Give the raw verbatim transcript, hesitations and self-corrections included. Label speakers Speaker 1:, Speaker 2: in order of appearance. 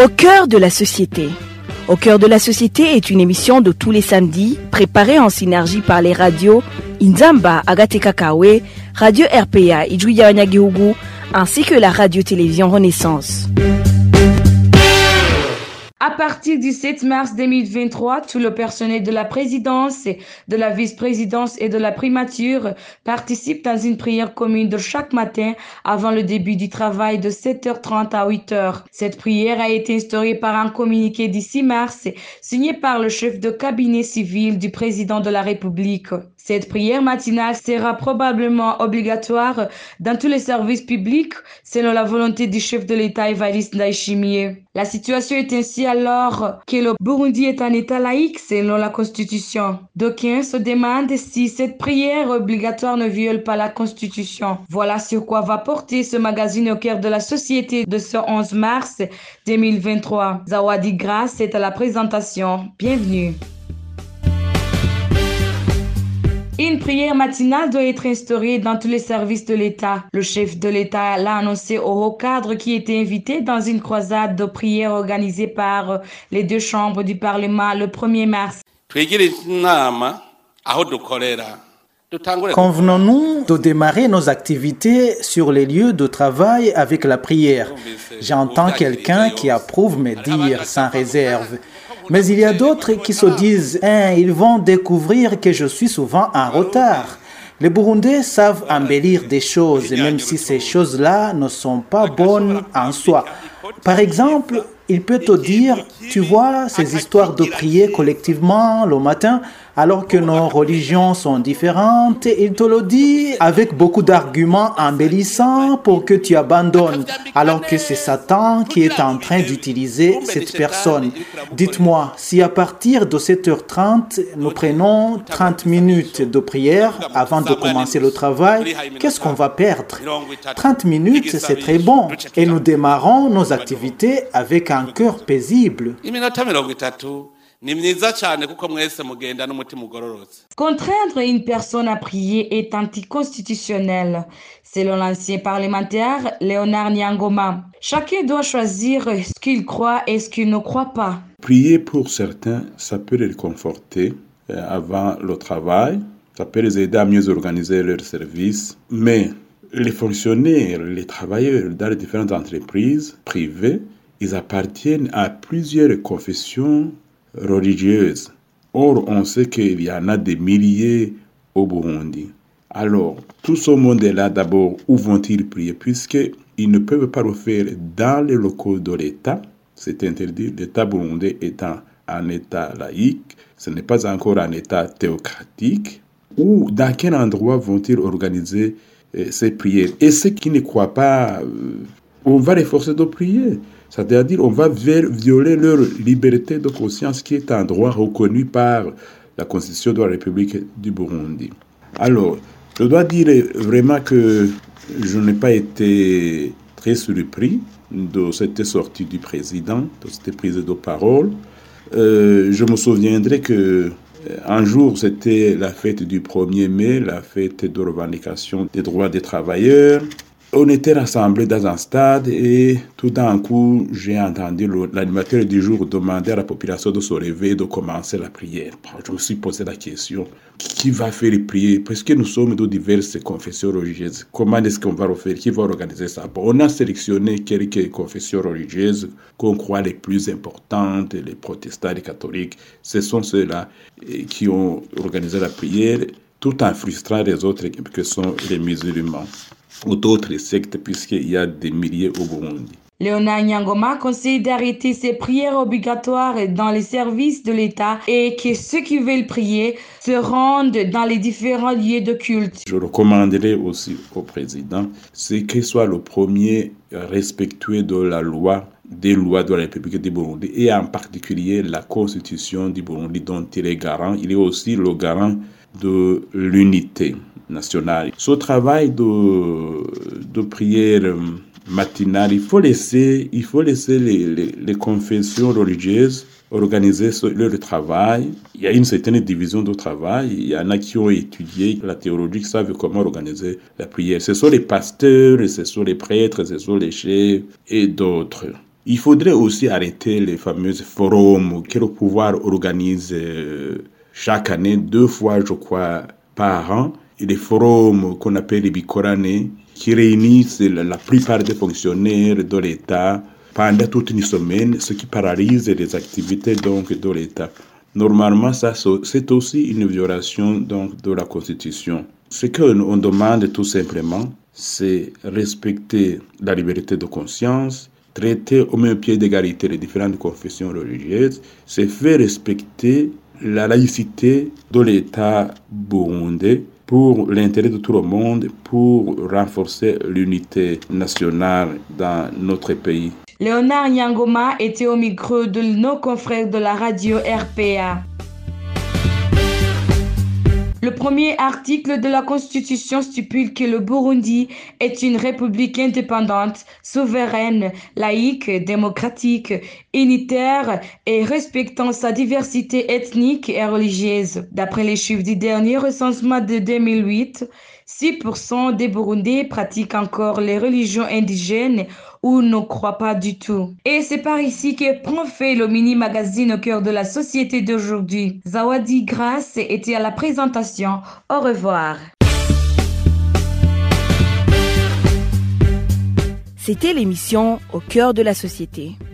Speaker 1: Au cœur de la société. Au cœur de la société est une émission de tous les samedis, préparée en synergie par les radios Inzamba Agatekakawe, Radio R P A Ijwi Wanyagihugu, ainsi que la radio-télévision Renaissance.
Speaker 2: À partir du sept mars deux mille vingt-trois, tout le personnel de la présidence, de la vice-présidence et de la primature participe dans une prière commune de chaque matin avant le début du travail de sept heures trente à huit heures. Cette prière a été instaurée par un communiqué du six mars signé par le chef de cabinet civil du président de la République. Cette prière matinale sera probablement obligatoire dans tous les services publics selon la volonté du chef de l'État Évariste Ndayishimiye. La situation est ainsi alors que le Burundi est un État laïque selon la Constitution. D'aucuns se demandent si cette prière obligatoire ne viole pas la Constitution. Voilà sur quoi va porter ce magazine au cœur de la société de ce onze mars deux mille vingt-trois. Zawadi Grace est à la présentation. Bienvenue. Une prière matinale doit être instaurée dans tous les services de l'État. Le chef de l'État l'a annoncé au haut cadre qui était invité dans une croisade de prière organisée par les deux chambres du Parlement le premier mars.
Speaker 3: Convenons-nous de démarrer nos activités sur les lieux de travail avec la prière. J'entends quelqu'un qui approuve mes dires sans réserve. Mais il y a d'autres qui se disent hein, « ils vont découvrir que je suis souvent en retard ». Les Burundais savent embellir des choses, même si ces choses-là ne sont pas bonnes en soi. Par exemple, il peut te dire « tu vois, ces histoires de prier collectivement le matin, alors que nos religions sont différentes, il te le dit avec beaucoup d'arguments embellissants pour que tu abandonnes, alors que c'est Satan qui est en train d'utiliser cette personne. Dites-moi, si à partir de sept heures trente, nous prenons trente minutes de prière avant de commencer le travail, qu'est-ce qu'on va perdre? trente minutes, c'est très bon, et nous démarrons nos activités avec un cœur paisible.
Speaker 2: Contraindre une personne à prier est anticonstitutionnel, selon l'ancien parlementaire Léonard Nyangoma. Chacun doit choisir ce qu'il croit et ce qu'il ne croit pas.
Speaker 4: Prier pour certains, ça peut les réconforter avant le travail, ça peut les aider à mieux organiser leurs services, mais les fonctionnaires, les travailleurs dans les différentes entreprises privées, ils appartiennent à plusieurs confessions religieuses. Or, on sait qu'il y en a des milliers au Burundi. Alors, tout ce monde-là, d'abord, où vont-ils prier? Puisqu'ils ne peuvent pas le faire dans les locaux de l'État. C'est interdit. L'État burundais étant un État laïque, ce n'est pas encore un État théocratique. Ou dans quel endroit vont-ils organiser euh, ces prières? Et ceux qui ne croient pas, euh, on va les forcer de prier. C'est-à-dire on va violer leur liberté de conscience qui est un droit reconnu par la Constitution de la République du Burundi. Alors, je dois dire vraiment que je n'ai pas été très surpris de cette sortie du président, de cette prise de parole. Euh, je me souviendrai que un jour, c'était la fête du premier mai, la fête de revendication des droits des travailleurs. On était rassemblés dans un stade et tout d'un coup, j'ai entendu l'animateur du jour demander à la population de se lever et de commencer la prière. Je me suis posé la question, qui va faire les prières? Parce que nous sommes de diverses confessions religieuses. Comment est-ce qu'on va le faire? Qui va organiser ça? Bon, on a sélectionné quelques confessions religieuses qu'on croit les plus importantes, les protestants, les catholiques. Ce sont ceux-là qui ont organisé la prière, tout en frustrant les autres que sont les musulmans ou d'autres sectes, puisqu'il y a des milliers au Burundi.
Speaker 2: Léonard Nyangoma conseille d'arrêter ces prières obligatoires dans les services de l'État et que ceux qui veulent prier se rendent dans les différents lieux de culte.
Speaker 4: Je recommanderais aussi au président, c'est qu'il soit le premier respectueux de la loi, des lois de la République du Burundi et en particulier la Constitution du Burundi dont il est garant. Il est aussi le garant de l'unité nationale. Ce travail de, de prière matinale, il faut laisser, il faut laisser les, les, les confessions religieuses organiser leur travail. Il y a une certaine division de travail. Il y en a qui ont étudié la théologie, qui savent comment organiser la prière. Ce sont les pasteurs, ce sont les prêtres, ce sont les chefs et d'autres. Il faudrait aussi arrêter les fameux forums que le pouvoir organise euh, chaque année, deux fois, je crois, par an. Et les forums qu'on appelle les bicoranés, qui réunissent la plupart des fonctionnaires de l'État pendant toute une semaine, ce qui paralyse les activités donc, de l'État. Normalement, ça, c'est aussi une violation donc, de la Constitution. Ce qu'on demande tout simplement, c'est respecter la liberté de conscience, traiter au même pied d'égalité les différentes confessions religieuses, c'est faire respecter la laïcité de l'État burundais pour l'intérêt de tout le monde, pour renforcer l'unité nationale dans notre pays.
Speaker 2: Léonard Nyangoma était au micro de nos confrères de la radio R P A. Le premier article de la Constitution stipule que le Burundi est une république indépendante, souveraine, laïque, démocratique, unitaire et respectant sa diversité ethnique et religieuse. D'après les chiffres du dernier recensement de deux mille huit, six pour cent des Burundais pratiquent encore les religions indigènes ou ne croient pas du tout. Et c'est par ici que prend fait le mini-magazine au cœur de la société d'aujourd'hui. Zawadi Grace était à la présentation. Au revoir.
Speaker 1: C'était l'émission Au cœur de la société.